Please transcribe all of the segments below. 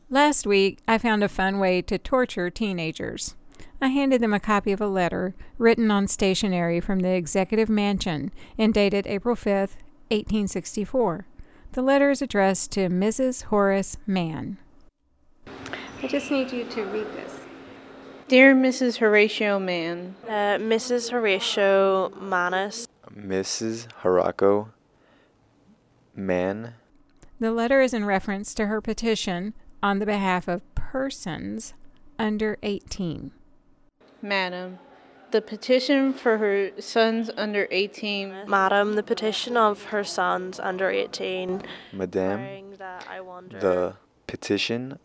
Last week, I found a fun way to torture teenagers. I handed them a copy of a letter written on stationery from the Executive Mansion and dated April 5th, 1864. The letter is addressed to Mrs. Horace Mann. I just need you to read this. Dear Mrs. Horatio Mann. Mrs. Horatio Manus. Mrs. Horatio Mann. The letter is in reference to her petition on the behalf of persons under 18. Madam, the petition for her sons under 18. Madam, the petition of her sons under 18. Madame, the petition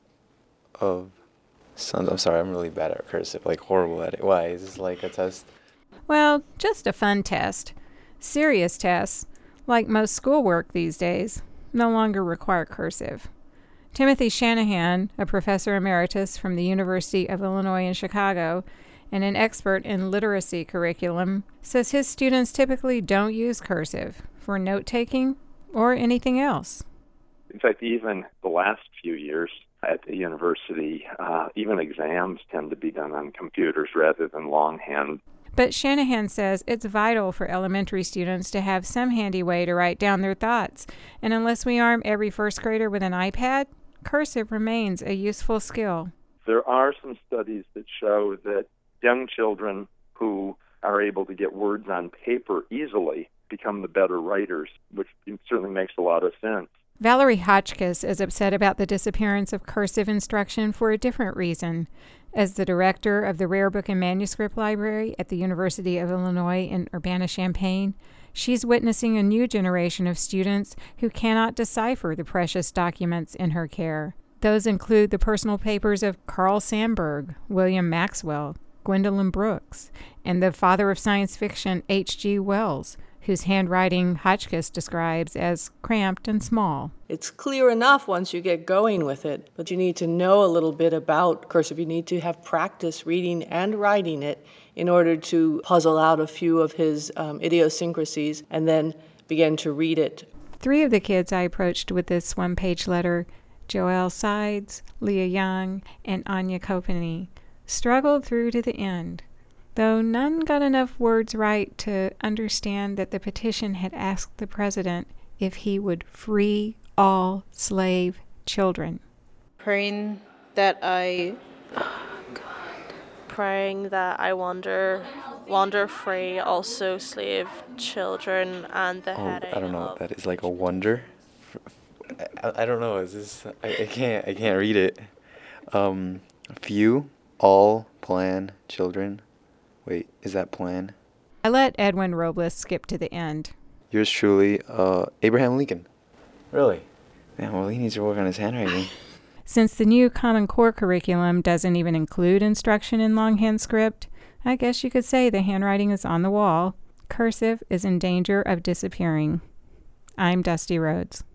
of sons. I'm sorry, I'm really bad at cursive, like horrible at it. Why? Is this like a test? Well, just a fun test. Serious tests, like most schoolwork these days, no longer require cursive. Timothy Shanahan, a professor emeritus from the University of Illinois in Chicago and an expert in literacy curriculum, says his students typically don't use cursive for note-taking or anything else. In fact, even the last few years at the university, even exams tend to be done on computers rather than longhand. But Shanahan says it's vital for elementary students to have some handy way to write down their thoughts, and unless we arm every first grader with an iPad, cursive remains a useful skill. There are some studies that show that young children who are able to get words on paper easily become the better writers, which certainly makes a lot of sense. Valerie Hotchkiss is upset about the disappearance of cursive instruction for a different reason. As the director of the Rare Book and Manuscript Library at the University of Illinois in Urbana-Champaign, she's witnessing a new generation of students who cannot decipher the precious documents in her care. Those include the personal papers of Carl Sandburg, William Maxwell, Gwendolyn Brooks, and the father of science fiction H.G. Wells, whose handwriting Hotchkiss describes as cramped and small. It's clear enough once you get going with it, but you need to know a little bit about cursive. You need to have practice reading and writing it in order to puzzle out a few of his idiosyncrasies and then begin to read it. 3 of the kids I approached with this one-page letter, Joelle Sides, Leah Young, and Anya Kopeny, struggled through to the end, though none got enough words right to understand that the petition had asked the president if he would free all slave children. Praying that I wander free, also slave children, and the heading I don't know what that is, like a wonder? I don't know, is this, I can't read it. Few, all, plan, children. Wait, is that plan? I let Edwin Robles skip to the end. Yours truly, Abraham Lincoln. Really? Man, well, he needs to work on his handwriting. Since the new Common Core curriculum doesn't even include instruction in longhand script, I guess you could say the handwriting is on the wall. Cursive is in danger of disappearing. I'm Dusty Rhodes.